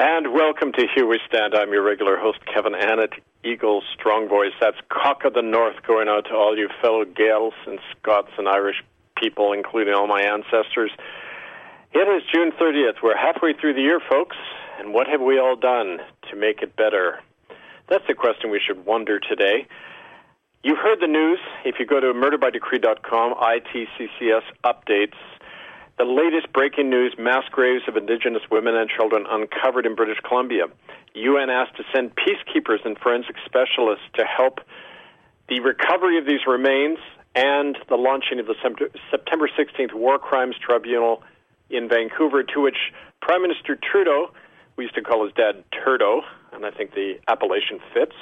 And welcome to Here We Stand. I'm your regular host, Kevin Annett, Eagle Strong Voice. That's Cock of the North going out to all you fellow Gaels and Scots and Irish people, including all my ancestors. It is June 30th. We're halfway through the year, folks. And what have we all done to make it better? That's the question we should wonder today. You've heard the news. If you go to murderbydecree.com, ITCCS updates, the latest breaking news, mass graves of Indigenous women and children uncovered in British Columbia. UN asked to send peacekeepers and forensic specialists to help the recovery of these remains and the launching of the September 16th War Crimes Tribunal in Vancouver, to which Prime Minister Trudeau, we used to call his dad Turdo, and I think the appellation fits,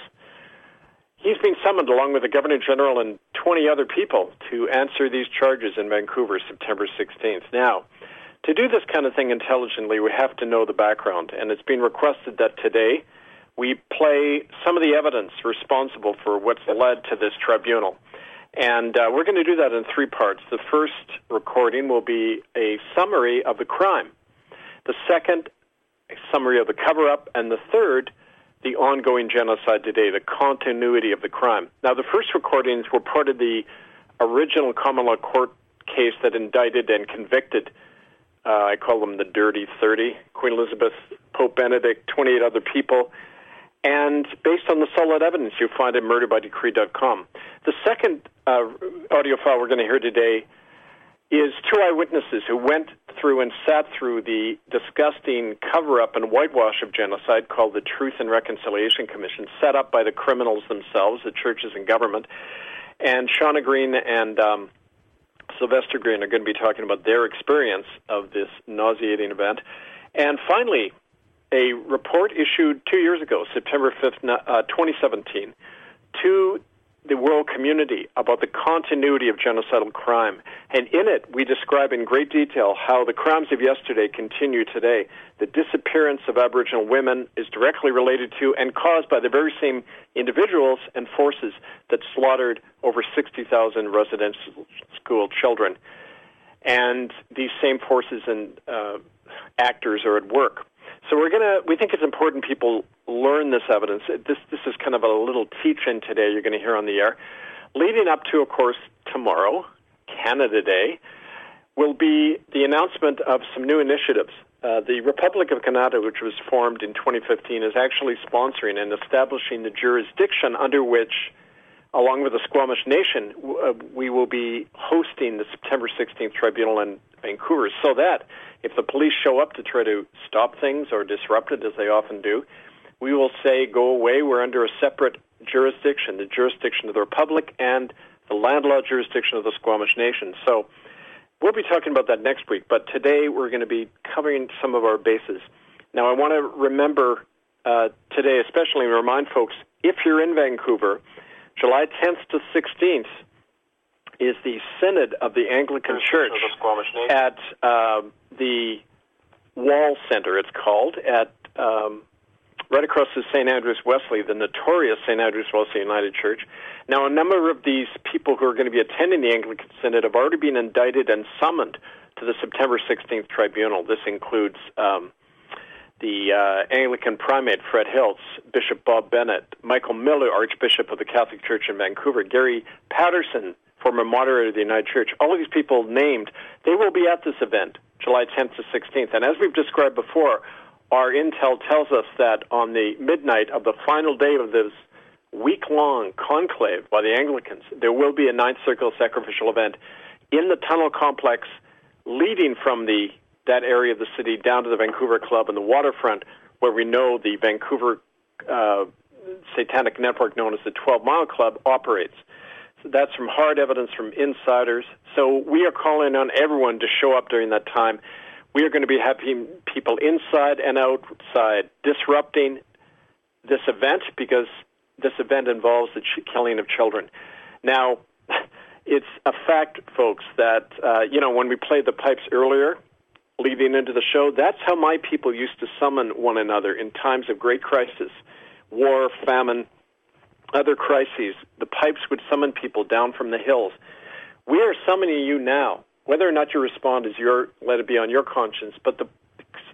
he's been summoned along with the Governor-General and 20 other people to answer these charges in Vancouver, September 16th. Now, to do this kind of thing intelligently, we have to know the background, and it's been requested that today we play some of the evidence responsible for what's led to this tribunal. And we're going to do that in three parts. The first recording will be a summary of the crime. The second, a summary of the cover-up. And the third, the ongoing genocide today, the continuity of the crime. Now, the first recordings were part of the original common law court case that indicted and convicted, I call them the Dirty 30, Queen Elizabeth, Pope Benedict, 28 other people. And based on the solid evidence you find at murderbydecree.com. The second audio file we're going to hear today is two eyewitnesses who went through and sat through the disgusting cover-up and whitewash of genocide called the Truth and Reconciliation Commission, set up by the criminals themselves, the churches and government. And Shauna Green and Sylvester Green are going to be talking about their experience of this nauseating event. And finally, a report issued 2 years ago, September 5th, 2017, to the world community about the continuity of genocidal crime. And in it, we describe in great detail how the crimes of yesterday continue today. The disappearance of Aboriginal women is directly related to and caused by the very same individuals and forces that slaughtered over 60,000 residential school children. And these same forces and actors are at work. So we think it's important people learn this evidence. This is kind of a little teach-in today you're going to hear on the air. Leading up to, of course, tomorrow, Canada Day, will be the announcement of some new initiatives. The Republic of Canada, which was formed in 2015, is actually sponsoring and establishing the jurisdiction under which, along with the Squamish Nation, we will be hosting the September 16th Tribunal in Vancouver, so that if the police show up to try to stop things or disrupt it, as they often do, we will say, go away, we're under a separate jurisdiction, the jurisdiction of the Republic and the land law jurisdiction of the Squamish Nation. So we'll be talking about that next week, but today we're going to be covering some of our bases. Now, I want to remember today, especially remind folks, if you're in Vancouver, July 10th to 16th is the Synod of the Anglican Church at the Wall Center, it's called, at right across the St. Andrews Wesley, the notorious St. Andrews Wesley United Church. Now, a number of these people who are going to be attending the Anglican Synod have already been indicted and summoned to the September 16th Tribunal. This includes the Anglican Primate, Fred Hiltz, Bishop Bob Bennett, Michael Miller, Archbishop of the Catholic Church in Vancouver, Gary Patterson, former moderator of the United Church. All of these people named, they will be at this event, July 10th to 16th. And as we've described before, our intel tells us that on the midnight of the final day of this week-long conclave by the Anglicans, there will be a Ninth Circle sacrificial event in the tunnel complex leading from that area of the city down to the Vancouver Club and the waterfront, where we know the Vancouver satanic network known as the 12 Mile Club operates. So that's from hard evidence from insiders. So we are calling on everyone to show up during that time. We are going to be having people inside and outside disrupting this event, because this event involves the killing of children. Now, it's a fact, folks, that, when we played the pipes earlier, leading into the show, that's how my people used to summon one another in times of great crisis, war, famine, other crises. The pipes would summon people down from the hills. We are summoning you now. Whether or not you respond is let it be on your conscience, but the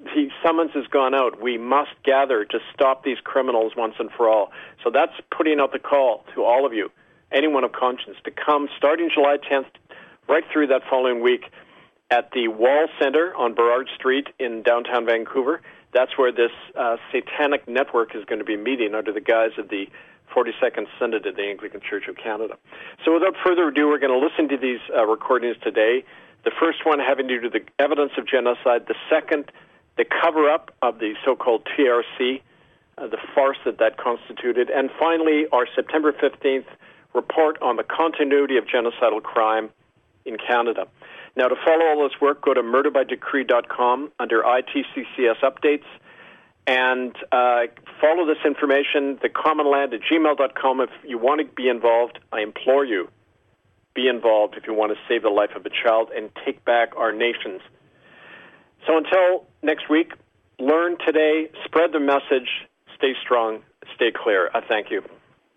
the summons has gone out. We must gather to stop these criminals once and for all. So that's putting out the call to all of you, anyone of conscience, to come starting July 10th right through that following week at the Wall Center on Burrard Street in downtown Vancouver. That's where this satanic network is going to be meeting under the guise of the 42nd Synod of the Anglican Church of Canada. So without further ado, we're going to listen to these recordings today. The first one having to do with the evidence of genocide. The second, the cover-up of the so-called TRC, the farce that constituted. And finally, our September 15th report on the continuity of genocidal crime in Canada. Now, to follow all this work, go to murderbydecree.com under ITCCS updates and follow this information, thecommonland@gmail.com. If you want to be involved, I implore you, be involved if you want to save the life of a child and take back our nations. So until next week, learn today, spread the message, stay strong, stay clear. I thank you.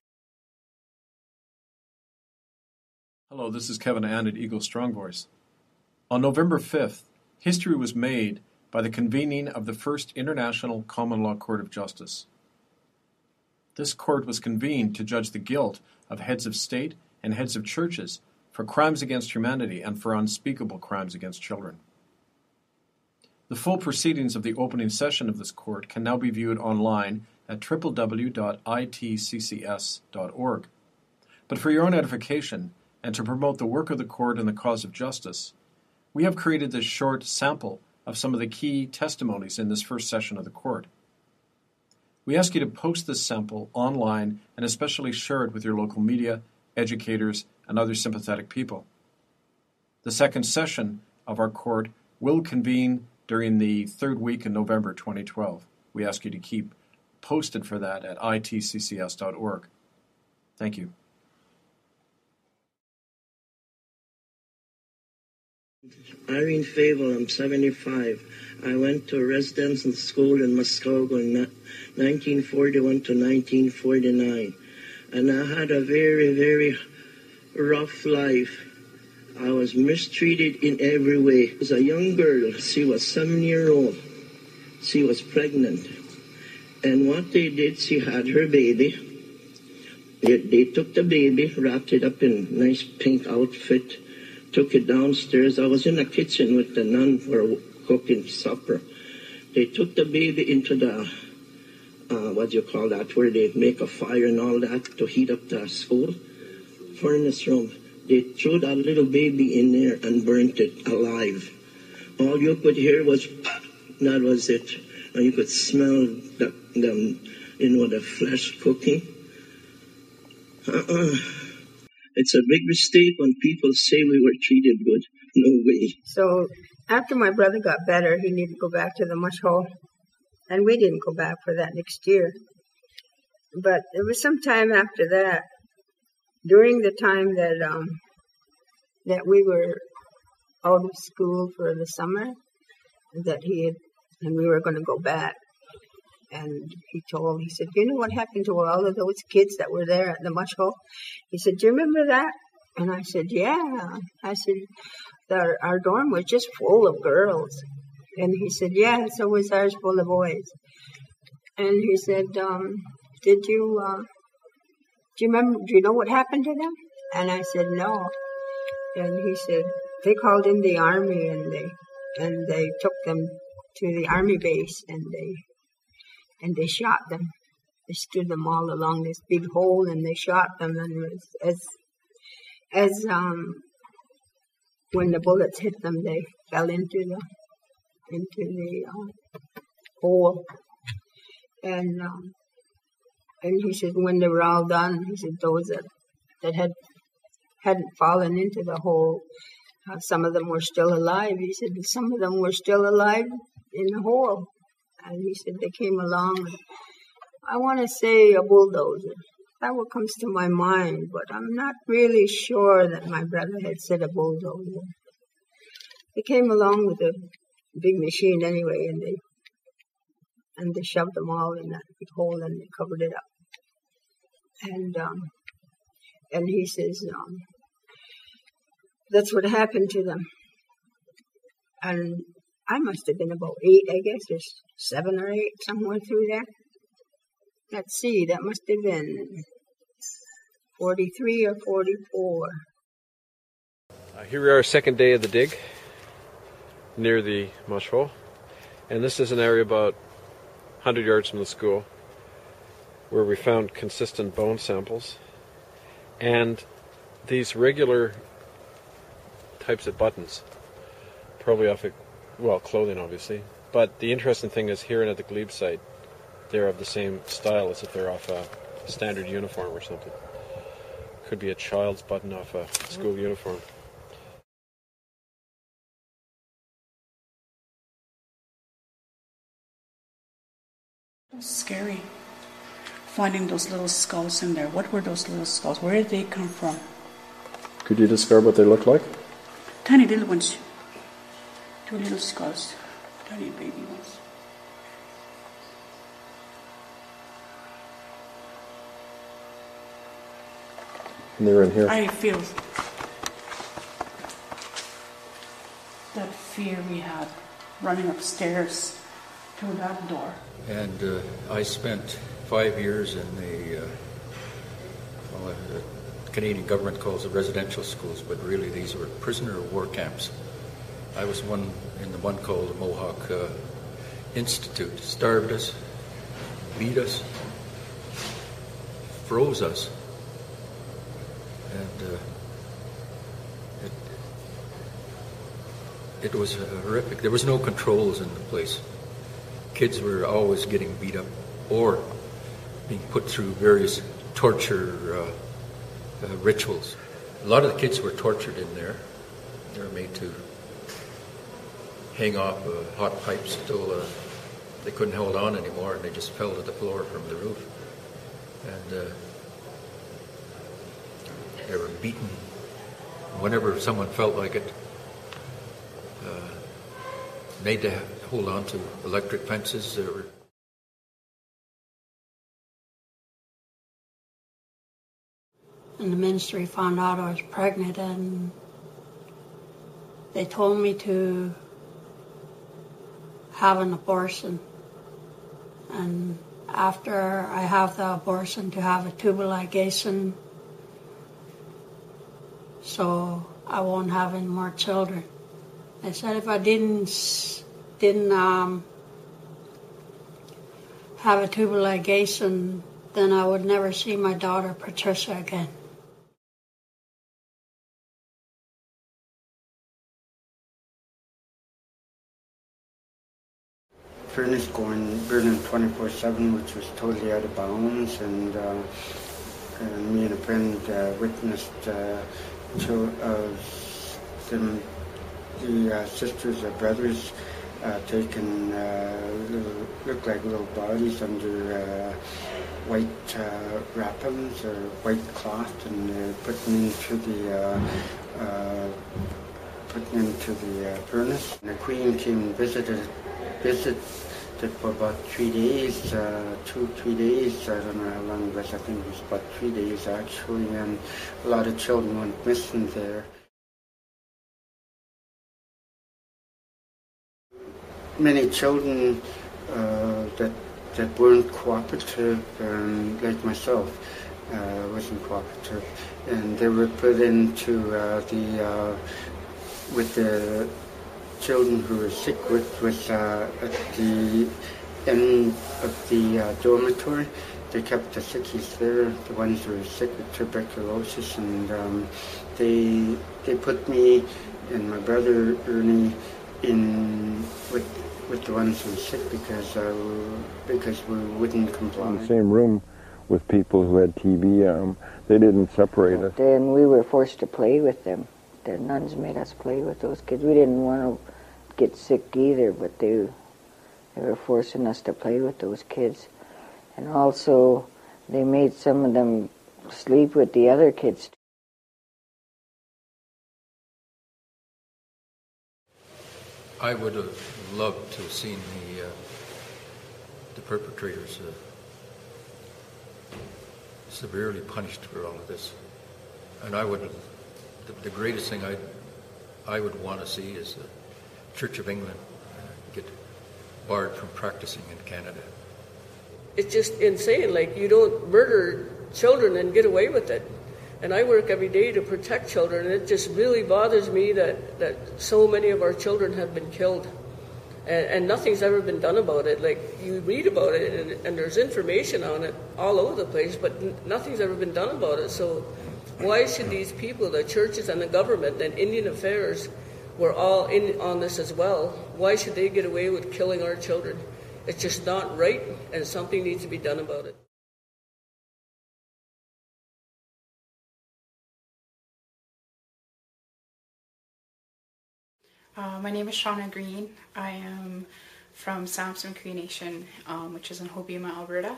Hello, this is Kevin Ann at Eagle Strong Voice. On November 5th, history was made by the convening of the First International Common Law Court of Justice. This court was convened to judge the guilt of heads of state and heads of churches for crimes against humanity and for unspeakable crimes against children. The full proceedings of the opening session of this court can now be viewed online at www.itccs.org. But for your own edification and to promote the work of the court and the cause of justice, we have created this short sample of some of the key testimonies in this first session of the court. We ask you to post this sample online and especially share it with your local media, educators, and other sympathetic people. The second session of our court will convene during the third week in November 2012. We ask you to keep posted for that at itccs.org. Thank you. Irene Fable, I'm 75. I went to residential school in Muskogee in 1941 to 1949. And I had a very, very rough life. I was mistreated in every way. I was a young girl. She was 7-year-old. She was pregnant. And what they did, she had her baby. They took the baby, wrapped it up in a nice pink outfit, took it downstairs. I was in the kitchen with the nun for cooking supper. They took the baby into the, where they make a fire and all that to heat up the school furnace room. They threw that little baby in there and burnt it alive. All you could hear was, that was it. And you could smell the flesh cooking. It's a big mistake when people say we were treated good. No way. So after my brother got better, he needed to go back to the mush hole. And we didn't go back for that next year. But there was some time after that, during the time that we were out of school for the summer, and we were going to go back. And he said, you know what happened to all of those kids that were there at the mush hole? He said, do you remember that? And I said, yeah. I said, our dorm was just full of girls. And he said, yeah, so was ours full of boys. And he said, do you know what happened to them? And I said, no. And he said, they called in the army and they took them to the army base and they shot them. They stood them all along this big hole and they shot them. And as when the bullets hit them, they fell into the hole. And he said when they were all done, he said those that hadn't fallen into the hole, some of them were still alive. He said some of them were still alive in the hole. And he said they came along. I want to say a bulldozer. That's what comes to my mind, but I'm not really sure that my brother had said a bulldozer. They came along with a big machine anyway, and they shoved them all in that big hole and they covered it up. And he says, that's what happened to them. And I must have been about 8, I guess, or 7 or 8, somewhere through there. Let's see, that must have been 43 or 44. Here we are, second day of the dig, near the mush hole. And this is an area about 100 yards from the school where we found consistent bone samples and these regular types of buttons, probably off of, well, clothing obviously. But the interesting thing is here and at the Glebe site, they're of the same style as if they're off a standard uniform or something. Could be a child's button off a school uniform. It was scary finding those little skulls in there. What were those little skulls? Where did they come from? Could you describe what they look like? Tiny little ones. 2 little skulls. Tiny baby ones. And they were in here. I feel that fear we had running upstairs to that door. And I spent 5 years in the Canadian government calls it residential schools, but really these were prisoner of war camps. I was in the one called the Mohawk Institute. Starved us, beat us, froze us, and it was horrific. There was no controls in the place. Kids were always getting beat up or being put through various torture rituals. A lot of the kids were tortured in there. They were made to hang off hot pipes until they couldn't hold on anymore, and they just fell to the floor from the roof. And they were beaten whenever someone felt like it. Made to hold on to electric fences. And the ministry found out I was pregnant, and they told me to have an abortion. And after I have the abortion, to have a tubal ligation, so I won't have any more children. They said if I didn't have a tubal ligation, then I would never see my daughter Patricia again. Furnace burning 24/7, which was totally out of bounds, and me and a friend witnessed the sisters or brothers taken looked like little bodies under white wrappings or white cloth, and put them into the furnace. And the Queen came and visited for about 3 days, 2-3 days. I don't know how long it was. I think it was about 3 days actually, and a lot of children went missing there. Many children that weren't cooperative, like myself, wasn't cooperative, and they were put into with the children who were sick with at the end of the dormitory. They kept the sickies there, the ones who were sick with tuberculosis, and they put me and my brother Ernie in with the ones who were sick because we wouldn't comply. In the same room with people who had TB, they didn't separate us. Then we were forced to play with them. The nuns made us play with those kids. We didn't want to get sick either, but they were forcing us to play with those kids. And also, they made some of them sleep with the other kids. I would have loved to have seen the perpetrators severely punished for all of this. And I would, the greatest thing I would want to see is the Church of England get barred from practicing in Canada. It's just insane. Like, you don't murder children and get away with it. And I work every day to protect children, and it just really bothers me that so many of our children have been killed. And nothing's ever been done about it. Like, you read about it, and there's information on it all over the place, but nothing's ever been done about it. So why should these people, the churches and the government and Indian Affairs, we're all in on this as well, why should they get away with killing our children? It's just not right, and something needs to be done about it. My name is Shauna Green. I am from Samson Cree Nation, which is in Hobbema, Alberta.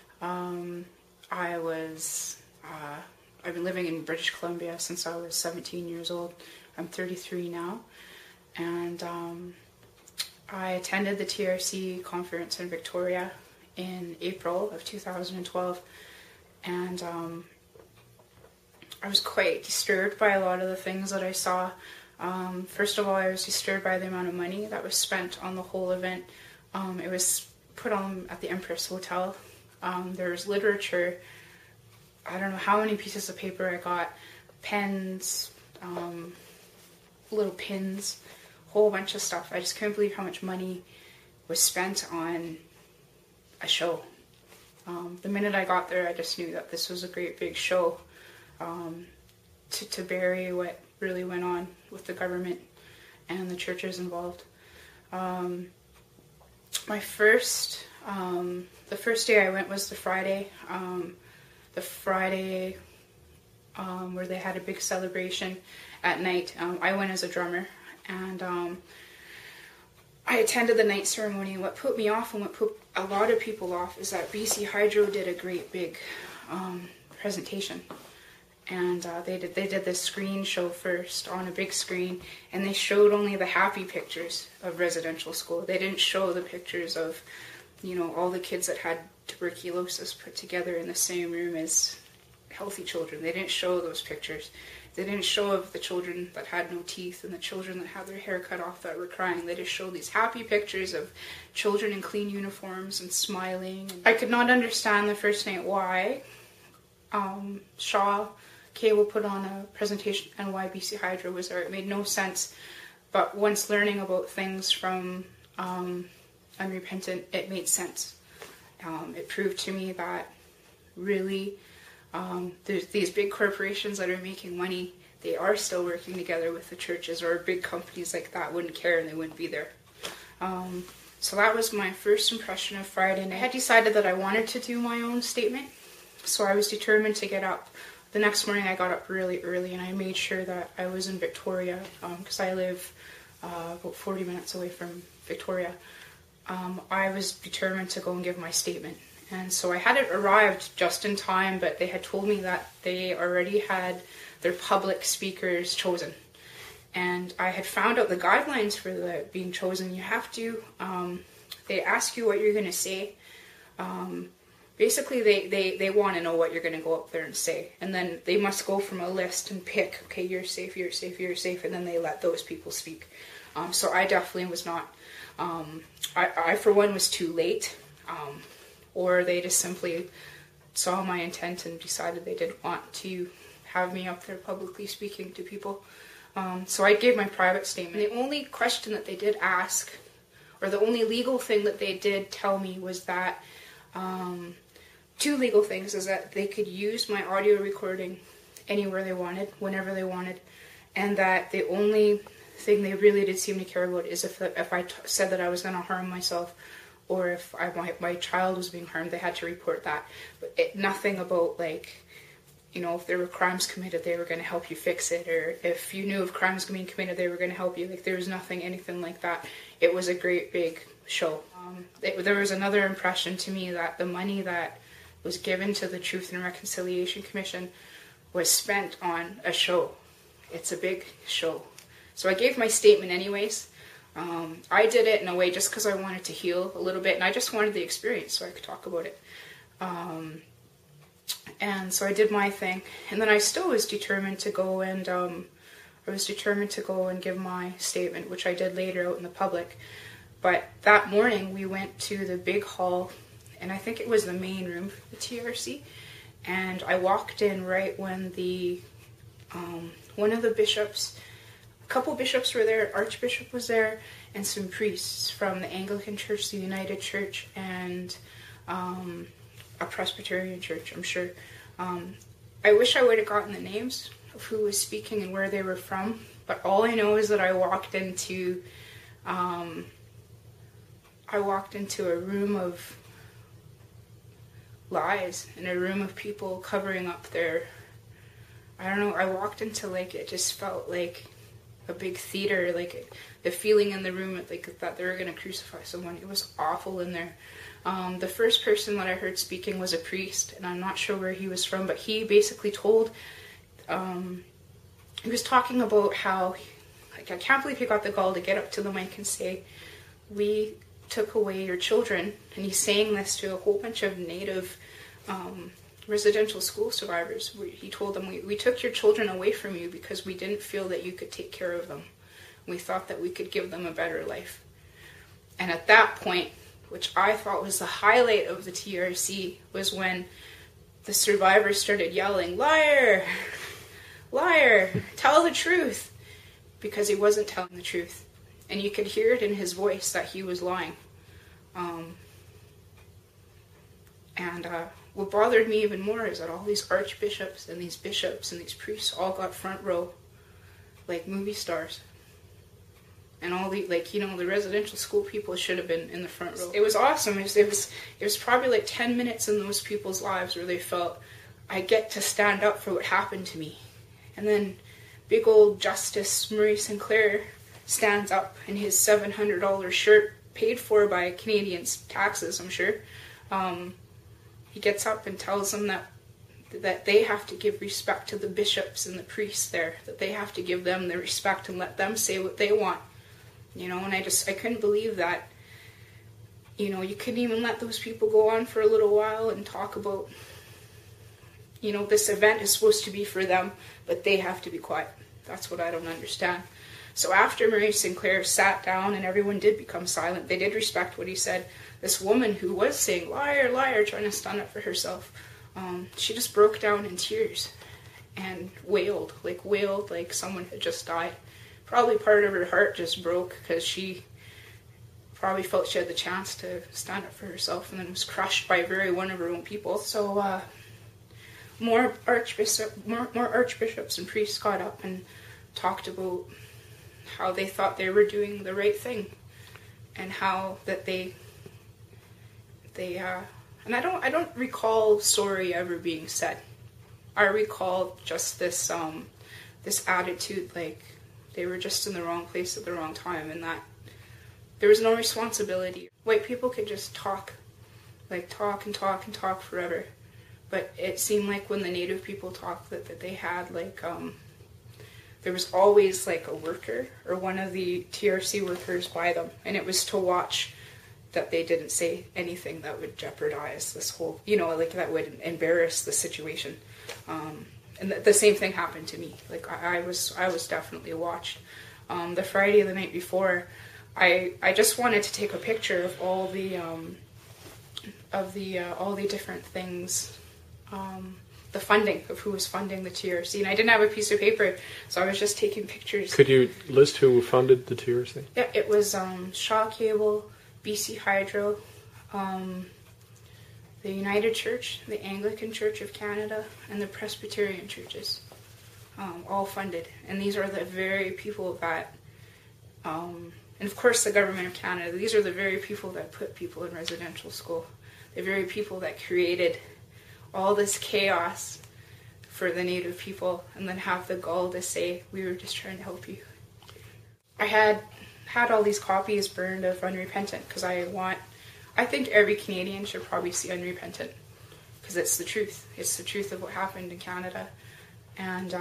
I've been living in British Columbia since I was 17 years old. I'm 33 now, and I attended the TRC conference in Victoria in April of 2012, and I was quite disturbed by a lot of the things that I saw. First of all, I was disturbed by the amount of money that was spent on the whole event. It was put on at the Empress Hotel. There was literature. I don't know how many pieces of paper I got, pens, little pins, a whole bunch of stuff. I just couldn't believe how much money was spent on a show. The minute I got there, I just knew that this was a great big show to bury what really went on with the government and the churches involved. The first day I went was the Friday. Where they had a big celebration at night. I went as a drummer, and I attended the night ceremony. What put me off and what put a lot of people off is that BC Hydro did a great big presentation. And they did this screen show first on a big screen, and they showed only the happy pictures of residential school. They didn't show the pictures of, all the kids that had tuberculosis put together in the same room as healthy children. They didn't show those pictures. They didn't show of the children that had no teeth and the children that had their hair cut off that were crying. They just showed these happy pictures of children in clean uniforms and smiling. I could not understand the first night why Shaw Cable put on a presentation and why BC Hydro was there. It made no sense. But once learning about things from Unrepentant, it made sense. It proved to me that really there's these big corporations that are making money. They are still working together with the churches, or big companies like that wouldn't care and they wouldn't be there. So that was my first impression of Friday night. I had decided that I wanted to do my own statement, so I was determined to get up. The next morning I got up really early and I made sure that I was in Victoria, because I live about 40 minutes away from Victoria. I was determined to go and give my statement. And so I hadn't arrived just in time, but they had told me that they already had their public speakers chosen. And I had found out the guidelines for being chosen. You have to, they ask you what you're going to say. Basically, they want to know what you're going to go up there and say. And then they must go from a list and pick, okay, you're safe, you're safe, you're safe, and then they let those people speak. So I definitely was not, I for one was too late, or they just simply saw my intent and decided they didn't want to have me up there publicly speaking to people. So I gave my private statement. The only question that they did ask, or the only legal thing that they did tell me was that, two legal things, is that they could use my audio recording anywhere they wanted, whenever they wanted, and that the only thing they really did seem to care about is if I said that I was going to harm myself, or if my child was being harmed, they had to report that. But nothing about, if there were crimes committed, they were going to help you fix it, or if you knew of crimes being committed, they were going to help you. There was anything like that. It was a great big show. There was another impression to me that the money that was given to the Truth and Reconciliation Commission was spent on a show. It's a big show. So I gave my statement anyways. I did it in a way just because I wanted to heal a little bit, and I just wanted the experience so I could talk about it. And so I did my thing, and then I still was determined to go and give my statement, which I did later out in the public. But that morning we went to the big hall, and I think it was the main room for the TRC, and I walked in right when the one of the bishops, a couple bishops were there, Archbishop was there, and some priests from the Anglican Church, the United Church, and a Presbyterian church, I'm sure. I wish I would have gotten the names of who was speaking and where they were from, but all I know is that I walked into a room of lies, in a room of people covering up their, I don't know, I walked into, like, it just felt like a big theater, like the feeling in the room, like that they were going to crucify someone. It was awful in there. The first person that I heard speaking was a priest, and I'm not sure where he was from, but he basically told, he was talking about how, like, I can't believe he got the gall to get up to the mic and say, we took away your children, and he's saying this to a whole bunch of Native residential school survivors. He told them, we took your children away from you because we didn't feel that you could take care of them. We thought that we could give them a better life. And at that point, which I thought was the highlight of the TRC, was when the survivors started yelling, liar, liar, tell the truth, because he wasn't telling the truth. And you could hear it in his voice that he was lying. What bothered me even more is that all these archbishops and these bishops and these priests all got front row, like movie stars. And all the, like, you know, the residential school people should have been in the front row. It was awesome. It was probably like 10 minutes in those people's lives where they felt, I get to stand up for what happened to me. And then big old Justice Murray Sinclair stands up in his $700 shirt, paid for by Canadians' taxes, I'm sure. He gets up and tells them that they have to give respect to the bishops and the priests there, that they have to give them the respect and let them say what they want. You know, and I couldn't believe that, you know, you couldn't even let those people go on for a little while and talk about, you know, this event is supposed to be for them, but they have to be quiet. That's what I don't understand. So after Murray Sinclair sat down and everyone did become silent, they did respect what he said. This woman who was saying, liar, liar, trying to stand up for herself, she just broke down in tears and wailed like someone had just died. Probably part of her heart just broke because she probably felt she had the chance to stand up for herself and then was crushed by one of her own people. So more archbishops and priests got up and talked about how they thought they were doing the right thing, and how that they and I don't recall sorry ever being said. I recall just this this attitude, like they were just in the wrong place at the wrong time, and that there was no responsibility. White people could just talk and talk forever, but it seemed like when the Native people talked that they had like there was always like a worker or one of the TRC workers by them, and it was to watch that they didn't say anything that would jeopardize this whole, you know, like that would embarrass the situation. And the same thing happened to me. Like I was definitely watched. The Friday of the night before, I just wanted to take a picture of all the different things, the funding of who was funding the TRC, and I didn't have a piece of paper, so I was just taking pictures. Could you list who funded the TRC? Yeah, it was Shaw Cable, BC Hydro, the United Church, the Anglican Church of Canada, and the Presbyterian churches, all funded. And these are the very people that, and of course the Government of Canada, these are the very people that put people in residential school. The very people that created all this chaos for the Native people, and then have the gall to say, we were just trying to help you. I had all these copies burned of Unrepentant, because I think every Canadian should probably see Unrepentant, because it's the truth. It's the truth of what happened in Canada. And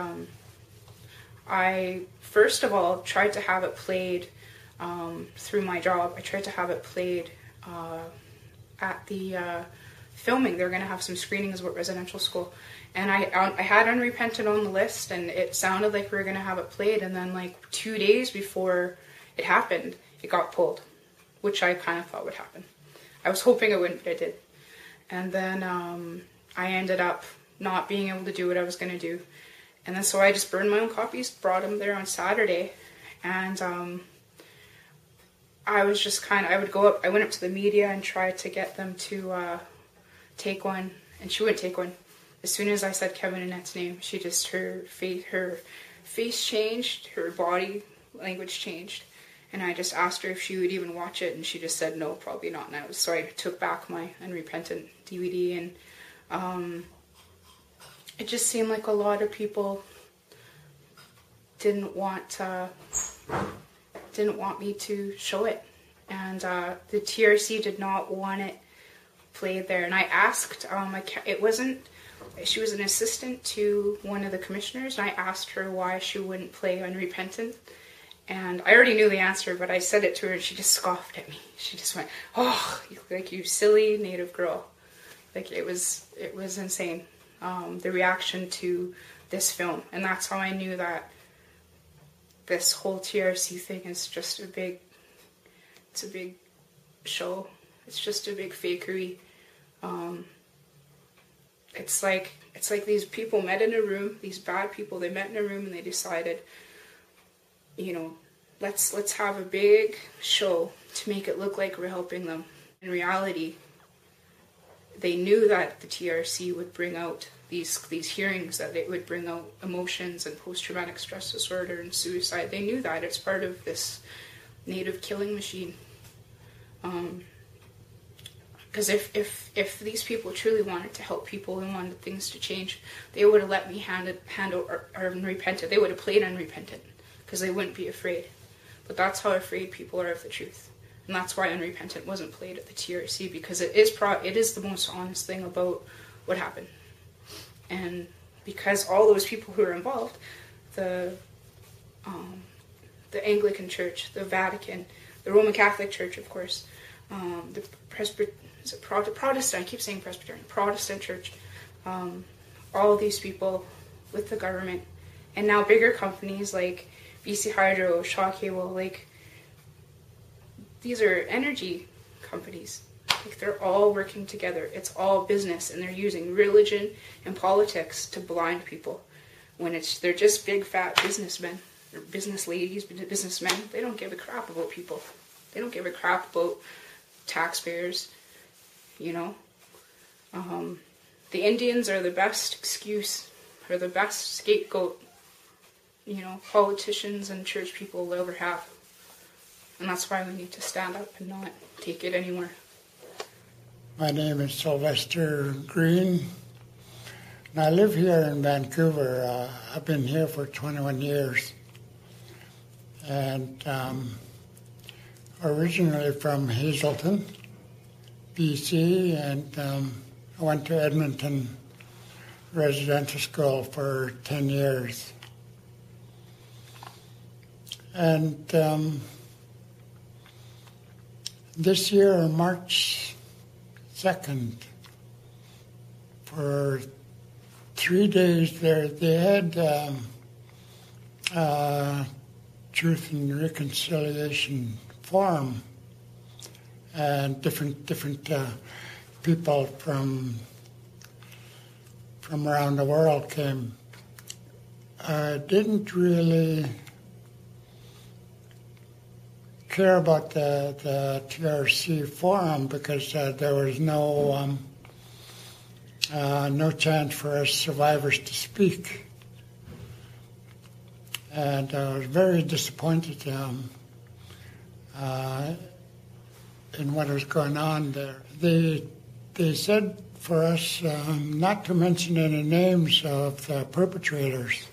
I, first of all, tried to have it played through my job. I tried to have it played at the filming. They're going to have some screenings about residential school. And I had Unrepentant on the list, and it sounded like we were going to have it played. And then like 2 days before it happened, it got pulled. which I kind of thought would happen. I was hoping it wouldn't, but it did. And then I ended up not being able to do what I was going to do. And then so I just burned my own copies, brought them there on Saturday, and I was just I went up to the media and tried to get them to take one, and she wouldn't take one. As soon as I said Kevin Annette's name, she just, her face changed, her body language changed, and I just asked her if she would even watch it, and she just said no, probably not now. So I took back my Unrepentant DVD, and it just seemed like a lot of people didn't want me to show it, and the TRC did not want it played there. And I asked, she was an assistant to one of the commissioners, and I asked her why she wouldn't play Unrepentant, and I already knew the answer, but I said it to her, and she just scoffed at me. She just went, "Oh, you silly Native girl." Like, it was insane, the reaction to this film, and that's how I knew that this whole TRC thing is just it's a big show. It's just a big fakery. It's like these people met in a room, these bad people, they met in a room and they decided, let's have a big show to make it look like we're helping them. In reality, they knew that the TRC would bring out these hearings, that it would bring out emotions and post-traumatic stress disorder and suicide. They knew that. It's part of this Native killing machine. Because if these people truly wanted to help people and wanted things to change, they would have let me hand out Unrepentant. They would have played Unrepentant, because they wouldn't be afraid. But that's how afraid people are of the truth. And that's why Unrepentant wasn't played at the TRC, because it is the most honest thing about what happened. And because all those people who are involved, the Anglican Church, the Vatican, the Roman Catholic Church, of course, the Protestant, I keep saying Presbyterian, Protestant Church, all of these people with the government, and now bigger companies like BC Hydro, Shaw Cable, like, these are energy companies. Like, they're all working together. It's all business, and they're using religion and politics to blind people. When they're just big fat businessmen, or business ladies, businessmen. They don't give a crap about people. They don't give a crap about taxpayers, The Indians are the best excuse, or the best scapegoat, politicians and church people will ever have. And that's why we need to stand up and not take it anymore. My name is Sylvester Green, and I live here in Vancouver. I've been here for 21 years, and originally from Hazelton, BC, and I went to Edmonton residential school for 10 years. And this year, March 2nd, for 3 days there, they had Truth and Reconciliation Forum, and different people from around the world came. I didn't really care about the TRC forum, because there was no chance for us survivors to speak, and I was very disappointed in what was going on there. They said for us not to mention any names of the perpetrators,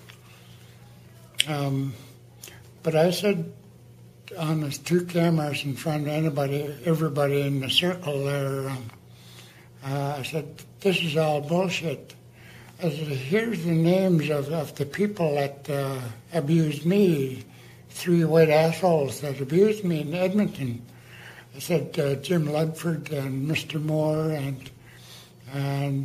but I said on the 2 cameras in front of everybody in the circle there, I said, "This is all bullshit." I said, "Here's the names of the people that abused me, 3 white assholes that abused me in Edmonton." I said Jim Ludford and Mr. Moore and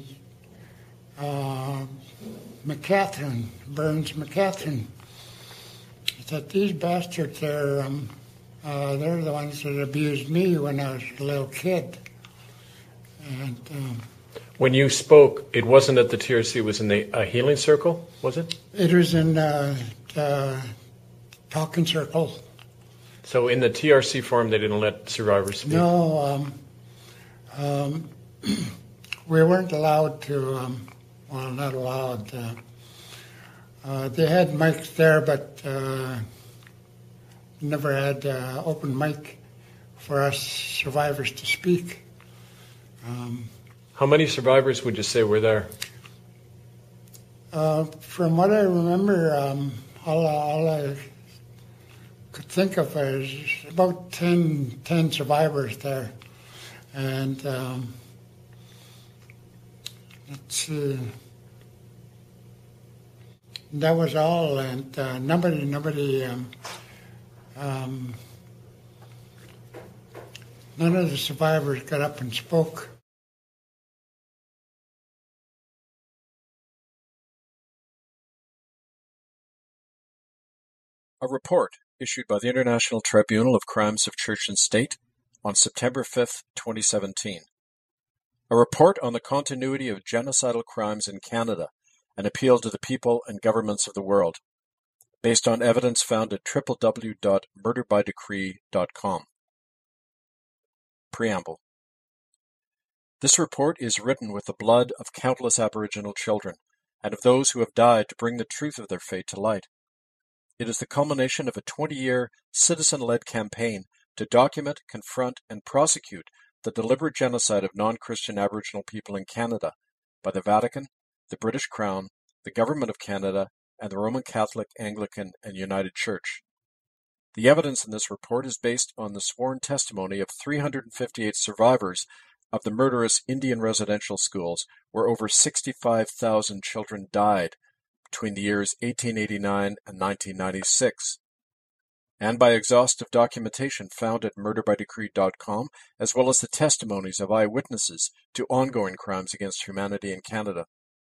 Burns McCatherine. I said, "These bastards are they're the ones that abused me when I was a little kid. And when you spoke, it wasn't at the TRC, it was in a healing circle, was it? It was in the talking circle. So in the TRC forum, they didn't let survivors speak? No, we weren't allowed to, well, not allowed. They had mics there, but never had open mic for us survivors to speak. How many survivors would you say were there? From what I remember, all I could think of is about 10 survivors there. And let's see, that was all, and nobody, none of the survivors got up and spoke. A report issued by the International Tribunal of Crimes of Church and State on September 5, 2017. A report on the continuity of genocidal crimes in Canada, an appeal to the people and governments of the world, based on evidence found at www.murderbydecree.com. Preamble. This report is written with the blood of countless Aboriginal children and of those who have died to bring the truth of their fate to light. It is the culmination of a 20-year citizen-led campaign to document, confront, and prosecute the deliberate genocide of non-Christian Aboriginal people in Canada by the Vatican, the British Crown, the Government of Canada, and the Roman Catholic, Anglican, and United Church. The evidence in this report is based on the sworn testimony of 358 survivors of the murderous Indian residential schools, where over 65,000 children died between the years 1889 and 1996, and by exhaustive documentation found at murderbydecree.com, as well as the testimonies of eyewitnesses to ongoing crimes against humanity in Canada.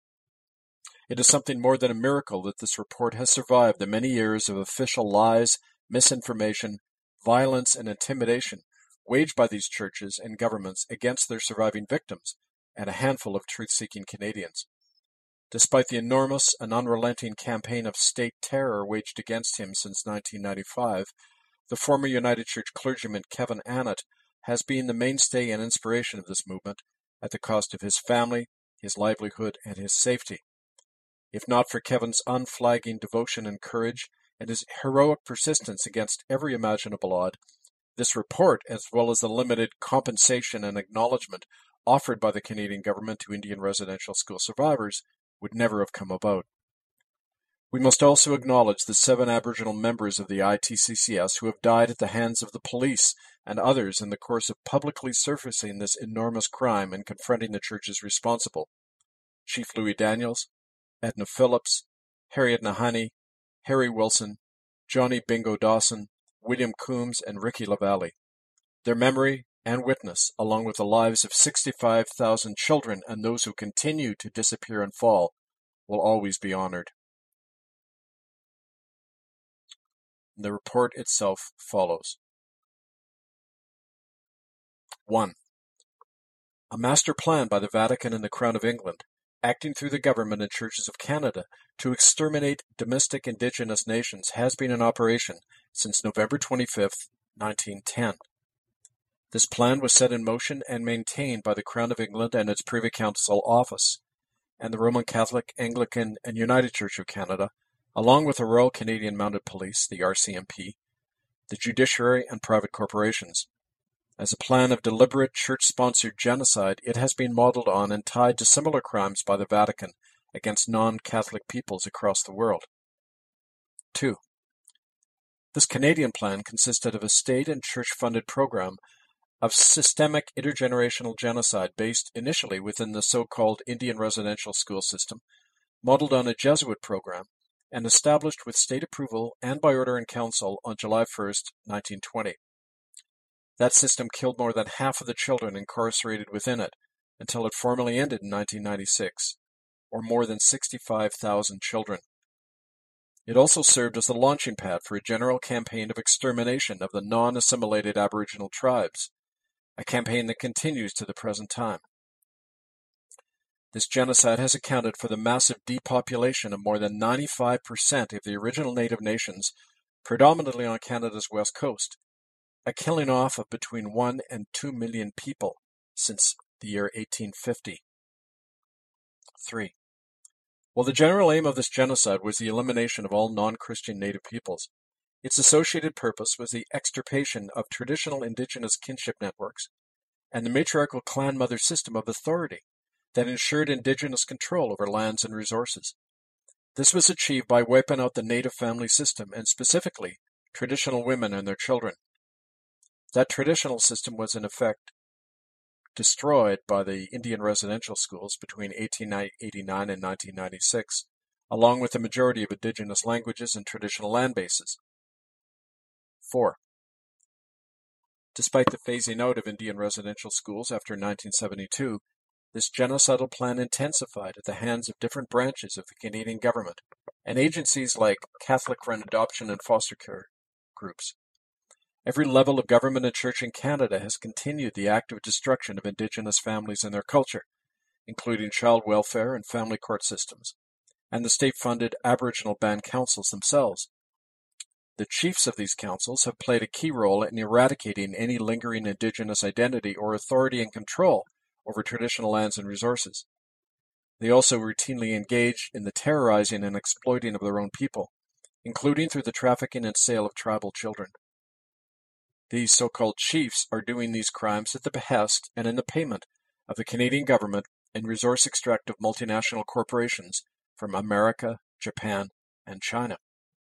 It is something more than a miracle that this report has survived the many years of official lies, misinformation, violence, and intimidation waged by these churches and governments against their surviving victims and a handful of truth-seeking Canadians. Despite the enormous and unrelenting campaign of state terror waged against him since 1995, the former United Church clergyman Kevin Annett has been the mainstay and inspiration of this movement at the cost of his family, his livelihood, and his safety. If not for Kevin's unflagging devotion and courage and his heroic persistence against every imaginable odd, this report, as well as the limited compensation and acknowledgement offered by the Canadian government to Indian residential school survivors, would never have come about. We must also acknowledge the 7 Aboriginal members of the ITCCS who have died at the hands of the police and others in the course of publicly surfacing this enormous crime and confronting the churches responsible. Chief Louis Daniels, Edna Phillips, Harriet Nahani, Harry Wilson, Johnny Bingo Dawson, William Coombs, and Ricky LaValle. Their memory and witness, along with the lives of 65,000 children and those who continue to disappear and fall, will always be honored. The report itself follows. 1. A master plan by the Vatican and the Crown of England, acting through the government and churches of Canada to exterminate domestic Indigenous nations, has been in operation since November 25, 1910. This plan was set in motion and maintained by the Crown of England and its Privy Council Office, and the Roman Catholic, Anglican, and United Church of Canada, along with the Royal Canadian Mounted Police, the RCMP, the judiciary, and private corporations. As a plan of deliberate church-sponsored genocide, it has been modeled on and tied to similar crimes by the Vatican against non-Catholic peoples across the world. 2. This Canadian plan consisted of a state and church-funded program of systemic intergenerational genocide based initially within the so-called Indian residential school system, modeled on a Jesuit program, and established with state approval and by order in council on July 1, 1920. That system killed more than half of the children incarcerated within it until it formally ended in 1996, or more than 65,000 children. It also served as the launching pad for a general campaign of extermination of the non-assimilated Aboriginal tribes, a campaign that continues to the present time. This genocide has accounted for the massive depopulation of more than 95% of the original native nations, predominantly on Canada's west coast, a killing off of between 1 and 2 million people since the year 1850. 3. While the general aim of this genocide was the elimination of all non-Christian native peoples, its associated purpose was the extirpation of traditional indigenous kinship networks and the matriarchal clan mother system of authority that ensured indigenous control over lands and resources. This was achieved by wiping out the native family system and specifically traditional women and their children. That traditional system was in effect destroyed by the Indian residential schools between 1889 and 1996, along with the majority of indigenous languages and traditional land bases. 4. Despite the phasing out of Indian residential schools after 1972, this genocidal plan intensified at the hands of different branches of the Canadian government and agencies like Catholic-run adoption and foster care groups. Every level of government and church in Canada has continued the active destruction of Indigenous families and their culture, including child welfare and family court systems, and the state-funded Aboriginal band councils themselves. The chiefs of these councils have played a key role in eradicating any lingering Indigenous identity or authority and control over traditional lands and resources. They also routinely engage in the terrorizing and exploiting of their own people, including through the trafficking and sale of tribal children. These so-called chiefs are doing these crimes at the behest and in the payment of the Canadian government and resource-extractive multinational corporations from America, Japan, and China.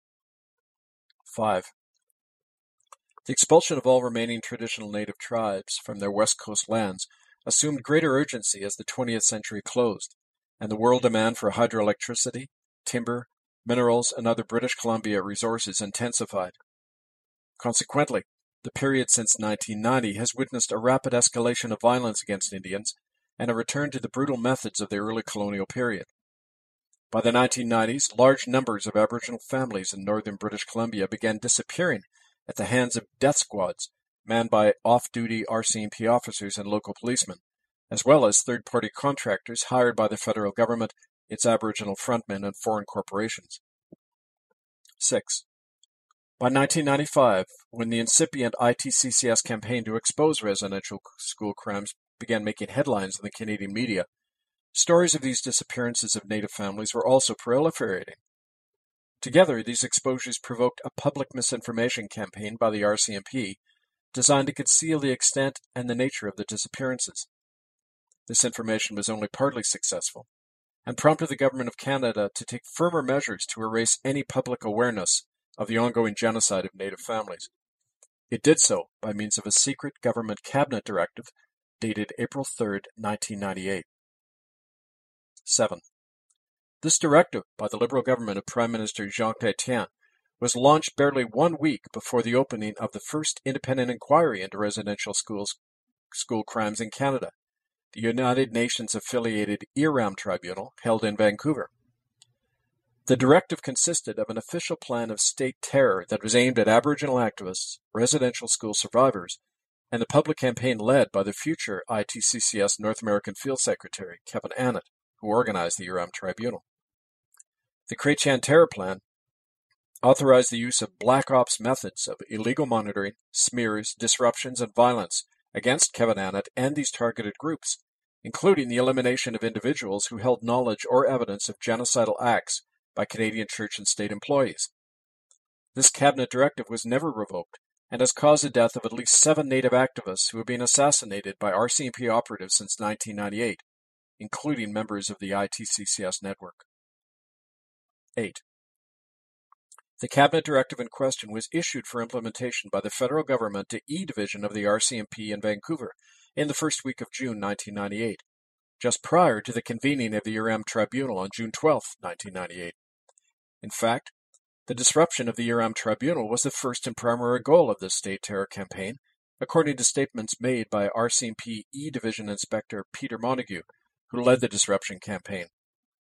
5. The expulsion of all remaining traditional native tribes from their West Coast lands assumed greater urgency as the 20th century closed, and the world demand for hydroelectricity, timber, minerals, and other British Columbia resources intensified. Consequently, the period since 1990 has witnessed a rapid escalation of violence against Indians and a return to the brutal methods of the early colonial period. By the 1990s, large numbers of Aboriginal families in northern British Columbia began disappearing at the hands of death squads manned by off-duty RCMP officers and local policemen, as well as third-party contractors hired by the federal government, its Aboriginal frontmen, and foreign corporations. 6. By 1995, when the incipient ITCCS campaign to expose residential school crimes began making headlines in the Canadian media, stories of these disappearances of Native families were also proliferating. Together, these exposures provoked a public misinformation campaign by the RCMP designed to conceal the extent and the nature of the disappearances. This information was only partly successful and prompted the Government of Canada to take firmer measures to erase any public awareness of the ongoing genocide of Native families. It did so by means of a secret government cabinet directive dated April 3, 1998. 7. This directive by the Liberal government of Prime Minister Jean Chrétien was launched barely 1 week before the opening of the first independent inquiry into residential school crimes in Canada, the United Nations-affiliated IRAM Tribunal held in Vancouver. The directive consisted of an official plan of state terror that was aimed at Aboriginal activists, residential school survivors, and the public campaign led by the future ITCCS North American Field Secretary, Kevin Annett, who organized the IRAM Tribunal. The Chrétien Terror Plan authorized the use of black ops methods of illegal monitoring, smears, disruptions, and violence against Kevin Annett and these targeted groups, including the elimination of individuals who held knowledge or evidence of genocidal acts by Canadian church and state employees. This cabinet directive was never revoked and has caused the death of at least 7 Native activists who have been assassinated by RCMP operatives since 1998, including members of the ITCCS network. 8. The cabinet directive in question was issued for implementation by the federal government to E Division of the RCMP in Vancouver in the first week of June 1998, just prior to the convening of the IRAM Tribunal on June 12, 1998. In fact, the disruption of the IRAM Tribunal was the first and primary goal of this state terror campaign, according to statements made by RCMP E Division Inspector Peter Montague, who led the disruption campaign.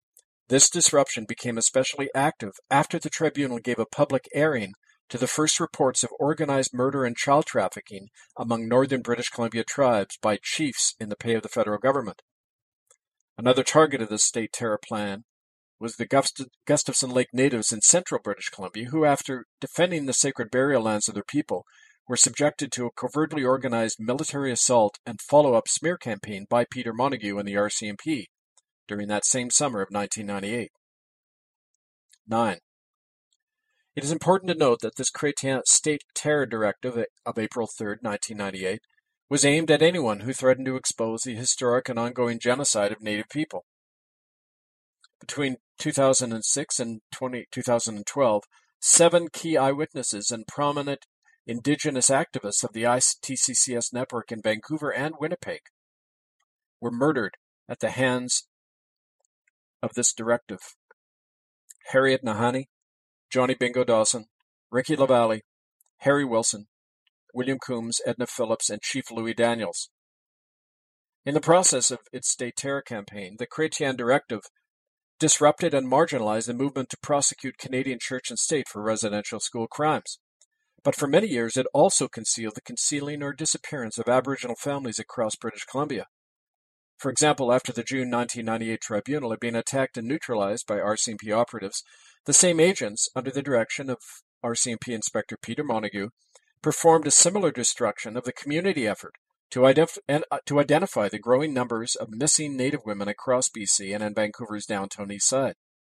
This disruption became especially active after the tribunal gave a public airing to the first reports of organized murder and child trafficking among northern British Columbia tribes by chiefs in the pay of the federal government. Another target of the state terror plan was the Gustafson Lake natives in central British Columbia, who, after defending the sacred burial lands of their people, were subjected to a covertly organized military assault and follow-up smear campaign by Peter Montague and the RCMP during that same summer of 1998. 9. It is important to note that this Chrétien State Terror Directive of April 3, 1998, was aimed at anyone who threatened to expose the historic and ongoing genocide of Native people. Between 2006 and 2012, 7 key eyewitnesses and prominent Indigenous activists of the ITCCS network in Vancouver and Winnipeg were murdered at the hands of this directive. Harriet Nahanni, Johnny Bingo Dawson, Ricky LaValle, Harry Wilson, William Coombs, Edna Phillips, and Chief Louis Daniels. In the process of its state terror campaign, the Chrétien Directive disrupted and marginalized the movement to prosecute Canadian church and state for residential school crimes. But for many years, it also concealed the concealing or disappearance of Aboriginal families across British Columbia. For example, after the June 1998 tribunal had been attacked and neutralized by RCMP operatives, the same agents, under the direction of RCMP Inspector Peter Montague, performed a similar destruction of the community effort to identify the growing numbers of missing Native women across BC and in Vancouver's downtown east side.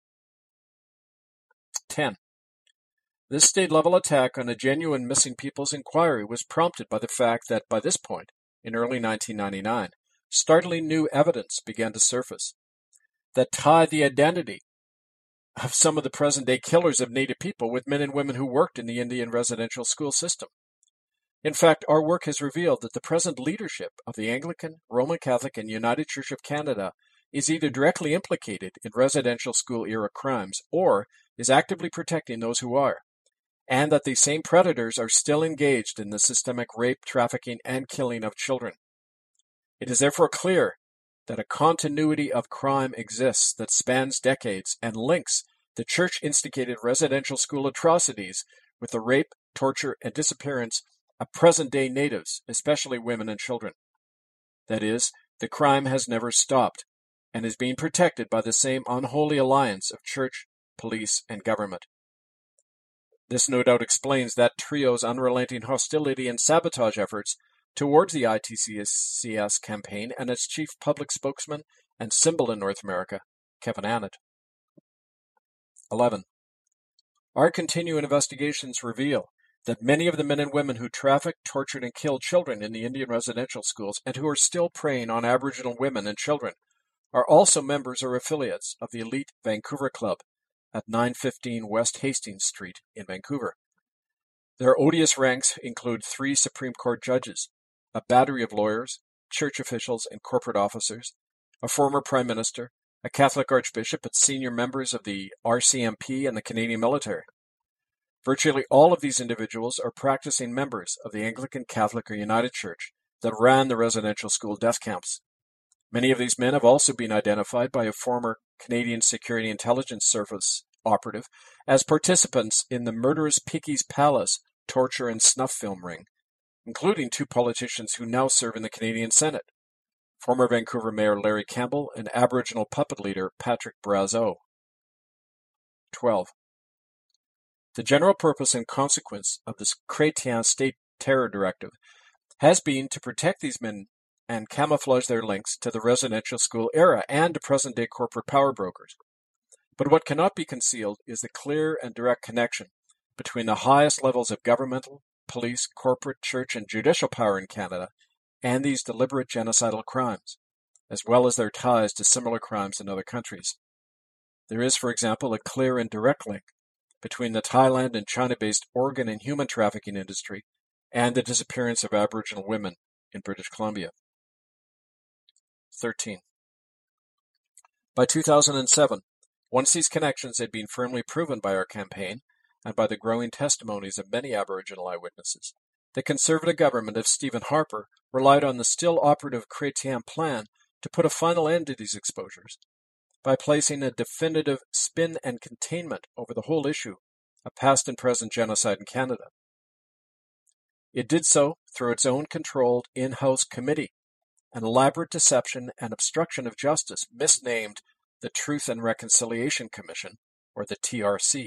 10. This state-level attack on a genuine missing peoples inquiry was prompted by the fact that, by this point, in early 1999, startling new evidence began to surface that tied the identity of some of the present-day killers of Native people with men and women who worked in the Indian residential school system. In fact, our work has revealed that the present leadership of the Anglican, Roman Catholic, and United Church of Canada is either directly implicated in residential school-era crimes or is actively protecting those who are, and that these same predators are still engaged in the systemic rape, trafficking, and killing of children. It is therefore clear that a continuity of crime exists that spans decades and links the church-instigated residential school atrocities with the rape, torture, and disappearance of present-day natives, especially women and children. That is, the crime has never stopped and is being protected by the same unholy alliance of church, police, and government. This no doubt explains that trio's unrelenting hostility and sabotage efforts towards the ITCCS campaign and its chief public spokesman and symbol in North America, Kevin Annett. 11. Our continuing investigations reveal that many of the men and women who trafficked, tortured, and killed children in the Indian residential schools and who are still preying on Aboriginal women and children are also members or affiliates of the elite Vancouver Club at 915 West Hastings Street in Vancouver. Their odious ranks include 3 Supreme Court judges, a battery of lawyers, church officials, and corporate officers, a former Prime Minister, a Catholic Archbishop, and senior members of the RCMP and the Canadian military. Virtually all of these individuals are practicing members of the Anglican, Catholic, or United Church that ran the residential school death camps. Many of these men have also been identified by a former Canadian Security Intelligence Service operative as participants in the murderous Picky's Palace torture and snuff film ring, including 2 politicians who now serve in the Canadian Senate, former Vancouver Mayor Larry Campbell and Aboriginal puppet leader Patrick Brazeau. 12. The general purpose and consequence of this Chrétien State Terror Directive has been to protect these men and camouflage their links to the residential school era and to present-day corporate power brokers. But what cannot be concealed is the clear and direct connection between the highest levels of governmental, police, corporate, church, and judicial power in Canada and these deliberate genocidal crimes, as well as their ties to similar crimes in other countries. There is, for example, a clear and direct link between the Thailand and China-based organ and human trafficking industry and the disappearance of Aboriginal women in British Columbia. 13. By 2007, once these connections had been firmly proven by our campaign and by the growing testimonies of many Aboriginal eyewitnesses, the Conservative government of Stephen Harper relied on the still operative Chrétien plan to put a final end to these exposures. by placing a definitive spin and containment over the whole issue of past and present genocide in Canada. It did so through its own controlled in-house committee, an elaborate deception and obstruction of justice misnamed the Truth and Reconciliation Commission, or the TRC.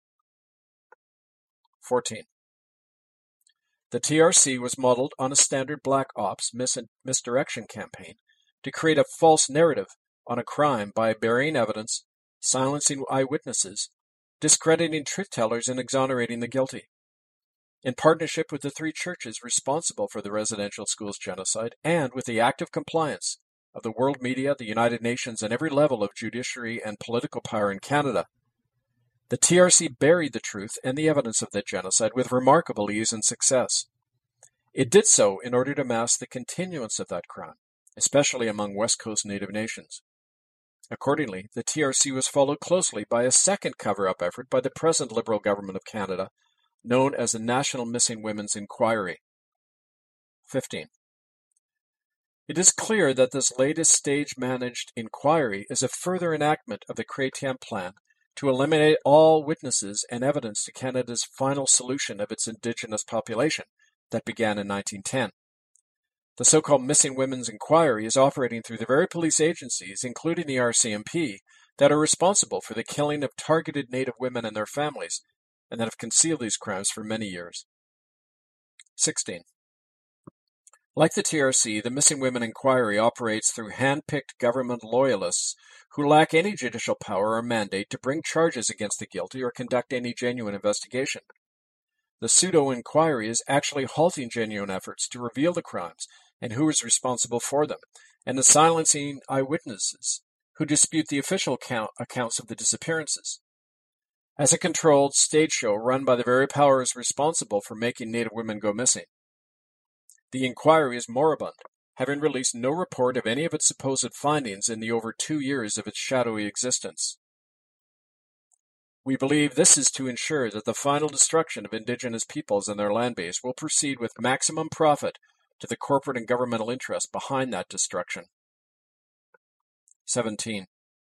14. The TRC was modeled on a standard black ops misdirection campaign to create a false narrative on a crime by burying evidence, silencing eyewitnesses, discrediting truth-tellers, and exonerating the guilty. In partnership with the three churches responsible for the residential schools genocide, and with the active compliance of the world media, the United Nations, and every level of judiciary and political power in Canada, the TRC buried the truth and the evidence of the genocide with remarkable ease and success. It did so in order to mask the continuance of that crime, especially among West Coast Native nations. Accordingly, the TRC was followed closely by a second cover-up effort by the present Liberal government of Canada, known as the National Missing Women's Inquiry. 15. It is clear that this latest stage-managed inquiry is a further enactment of the Chrétien Plan to eliminate all witnesses and evidence to Canada's final solution of its Indigenous population that began in 1910. The so-called Missing Women's Inquiry is operating through the very police agencies, including the RCMP, that are responsible for the killing of targeted Native women and their families, and that have concealed these crimes for many years. 16. Like the TRC, the Missing Women Inquiry operates through hand-picked government loyalists who lack any judicial power or mandate to bring charges against the guilty or conduct any genuine investigation. The pseudo-inquiry is actually halting genuine efforts to reveal the crimes and who is responsible for them, and is silencing eyewitnesses who dispute the official accounts of the disappearances. As a controlled stage show run by the very powers responsible for making Native women go missing, the inquiry is moribund, having released no report of any of its supposed findings in the over 2 years of its shadowy existence. We believe this is to ensure that the final destruction of Indigenous peoples and their land base will proceed with maximum profit to the corporate and governmental interests behind that destruction. 17.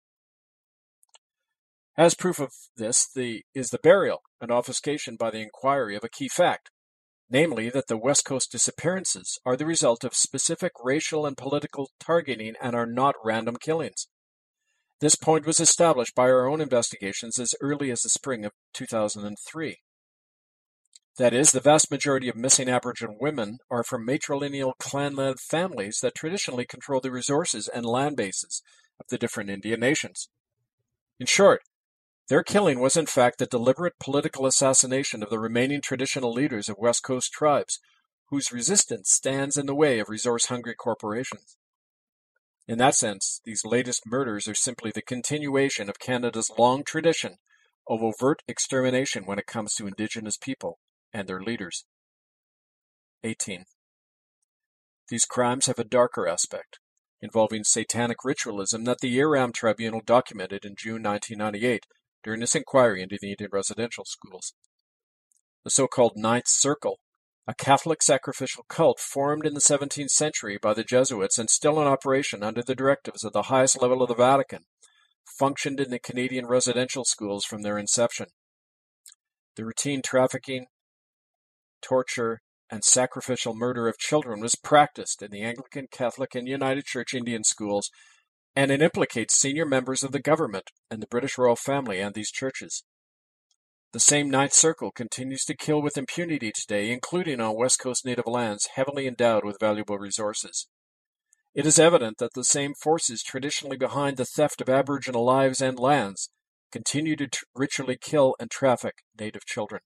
As proof of this is the burial and obfuscation by the inquiry of a key fact, namely that the West Coast disappearances are the result of specific racial and political targeting and are not random killings. This point was established by our own investigations as early as the spring of 2003. That is, the vast majority of missing Aboriginal women are from matrilineal clan-led families that traditionally control the resources and land bases of the different Indian nations. In short, their killing was in fact the deliberate political assassination of the remaining traditional leaders of West Coast tribes, whose resistance stands in the way of resource-hungry corporations. In that sense, these latest murders are simply the continuation of Canada's long tradition of overt extermination when it comes to Indigenous people and their leaders. 18. These crimes have a darker aspect, involving satanic ritualism that the Yearam Tribunal documented in June 1998 during its inquiry into the Indian residential schools. The so-called Ninth Circle, a Catholic sacrificial cult formed in the 17th century by the Jesuits and still in operation under the directives of the highest level of the Vatican, functioned in the Canadian residential schools from their inception. The routine trafficking, torture, and sacrificial murder of children was practiced in the Anglican, Catholic, and United Church Indian schools, and it implicates senior members of the government and the British royal family and these churches. The same Ninth Circle continues to kill with impunity today, including on West Coast Native lands heavily endowed with valuable resources. It is evident that the same forces traditionally behind the theft of Aboriginal lives and lands continue to ritually kill and traffic Native children.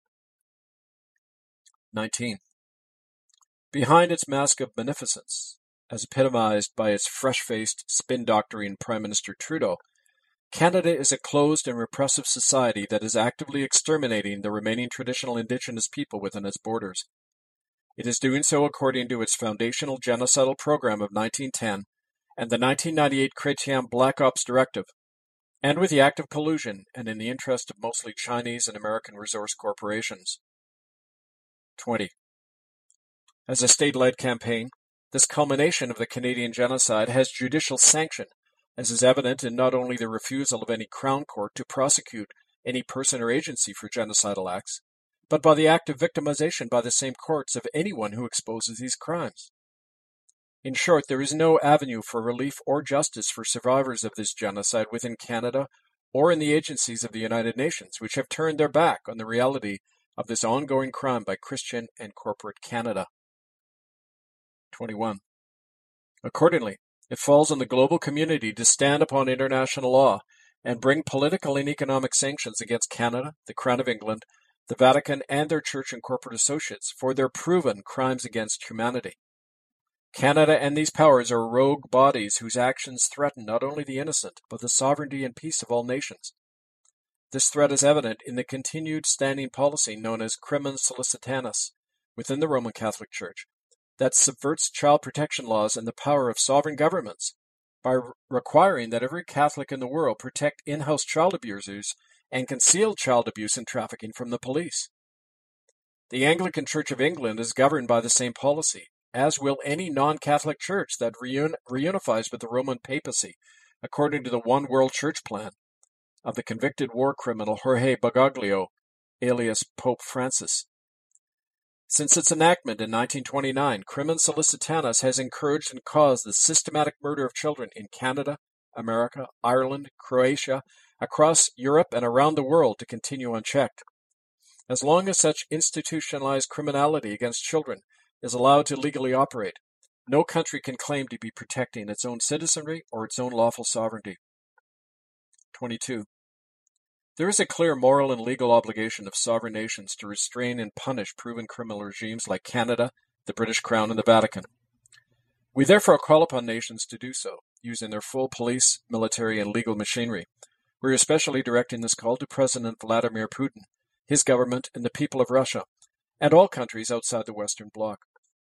19. Behind its mask of beneficence, as epitomized by its fresh-faced, spin-doctoring Prime Minister Trudeau, Canada is a closed and repressive society that is actively exterminating the remaining traditional Indigenous people within its borders. It is doing so according to its foundational genocidal program of 1910 and the 1998 Chrétien Black Ops Directive, and with the active collusion and in the interest of mostly Chinese and American resource corporations. 20. As a state-led campaign, this culmination of the Canadian genocide has judicial sanction as is evident in not only the refusal of any Crown Court to prosecute any person or agency for genocidal acts, but by the act of victimization by the same courts of anyone who exposes these crimes. In short, there is no avenue for relief or justice for survivors of this genocide within Canada or in the agencies of the United Nations, which have turned their back on the reality of this ongoing crime by Christian and corporate Canada. 21. Accordingly, it falls on the global community to stand upon international law and bring political and economic sanctions against Canada, the Crown of England, the Vatican, and their church and corporate associates for their proven crimes against humanity. Canada and these powers are rogue bodies whose actions threaten not only the innocent, but the sovereignty and peace of all nations. This threat is evident in the continued standing policy known as Crimen Solicitatis within the Roman Catholic Church, that subverts child protection laws and the power of sovereign governments by requiring that every Catholic in the world protect in-house child abusers and conceal child abuse and trafficking from the police. The Anglican Church of England is governed by the same policy, as will any non-Catholic church that reunifies with the Roman papacy, according to the One World Church plan of the convicted war criminal Jorge Bergoglio, alias Pope Francis. Since its enactment in 1929, Crimen Solicitatis has encouraged and caused the systematic murder of children in Canada, America, Ireland, Croatia, across Europe, and around the world to continue unchecked. As long as such institutionalized criminality against children is allowed to legally operate, no country can claim to be protecting its own citizenry or its own lawful sovereignty. 22. There is a clear moral and legal obligation of sovereign nations to restrain and punish proven criminal regimes like Canada, the British Crown, and the Vatican. We therefore call upon nations to do so, using their full police, military, and legal machinery. We are especially directing this call to President Vladimir Putin, his government, and the people of Russia, and all countries outside the Western Bloc.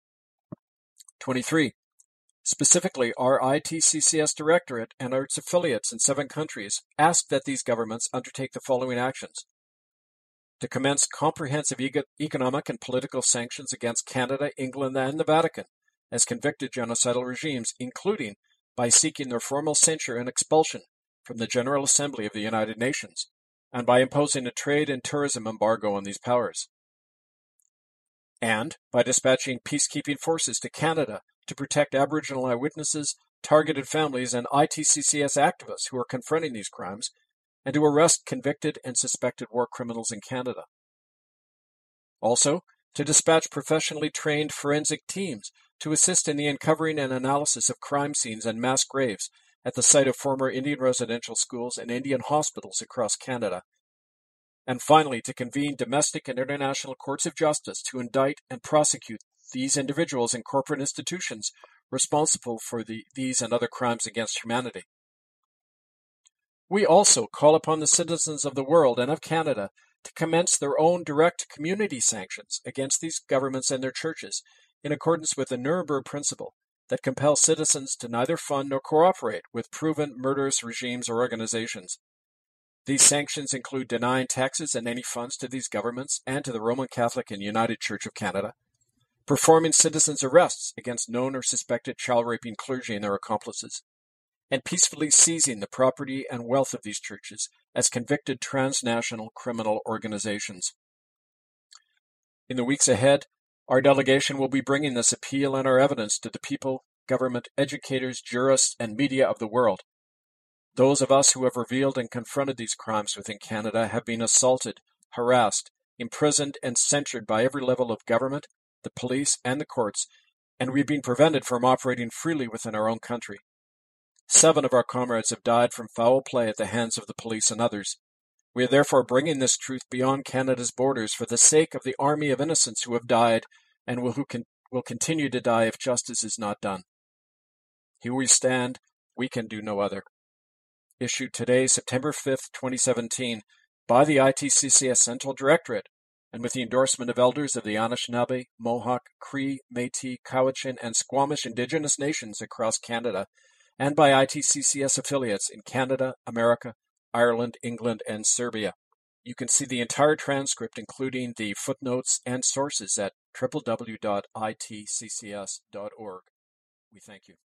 23. Specifically, our ITCCS Directorate and its affiliates in 7 countries ask that these governments undertake the following actions: to commence comprehensive economic and political sanctions against Canada, England, and the Vatican as convicted genocidal regimes, including by seeking their formal censure and expulsion from the General Assembly of the United Nations, and by imposing a trade and tourism embargo on these powers, and by dispatching peacekeeping forces to Canada to protect Aboriginal eyewitnesses, targeted families, and ITCCS activists who are confronting these crimes, and to arrest convicted and suspected war criminals in Canada. Also, to dispatch professionally trained forensic teams to assist in the uncovering and analysis of crime scenes and mass graves at the site of former Indian residential schools and Indian hospitals across Canada. And finally, to convene domestic and international courts of justice to indict and prosecute these individuals and corporate institutions responsible for these and other crimes against humanity. We also call upon the citizens of the world and of Canada to commence their own direct community sanctions against these governments and their churches in accordance with the Nuremberg Principle that compels citizens to neither fund nor cooperate with proven murderous regimes or organizations. These sanctions include denying taxes and any funds to these governments and to the Roman Catholic and United Church of Canada, performing citizens' arrests against known or suspected child-raping clergy and their accomplices, and peacefully seizing the property and wealth of these churches as convicted transnational criminal organizations. In the weeks ahead, our delegation will be bringing this appeal and our evidence to the people, government, educators, jurists, and media of the world. Those of us who have revealed and confronted these crimes within Canada have been assaulted, harassed, imprisoned, and censured by every level of government, the police, and the courts, and we've been prevented from operating freely within our own country. 7 of our comrades have died from foul play at the hands of the police and others. We are therefore bringing this truth beyond Canada's borders for the sake of the army of innocents who have died and will continue to die if justice is not done. Here we stand, we can do no other. Issued today, September 5th, 2017, by the ITCCS Central Directorate, and with the endorsement of elders of the Anishinaabe, Mohawk, Cree, Métis, Cowichan, and Squamish Indigenous nations across Canada, and by ITCCS affiliates in Canada, America, Ireland, England, and Serbia. You can see the entire transcript, including the footnotes and sources, at www.itccs.org. We thank you.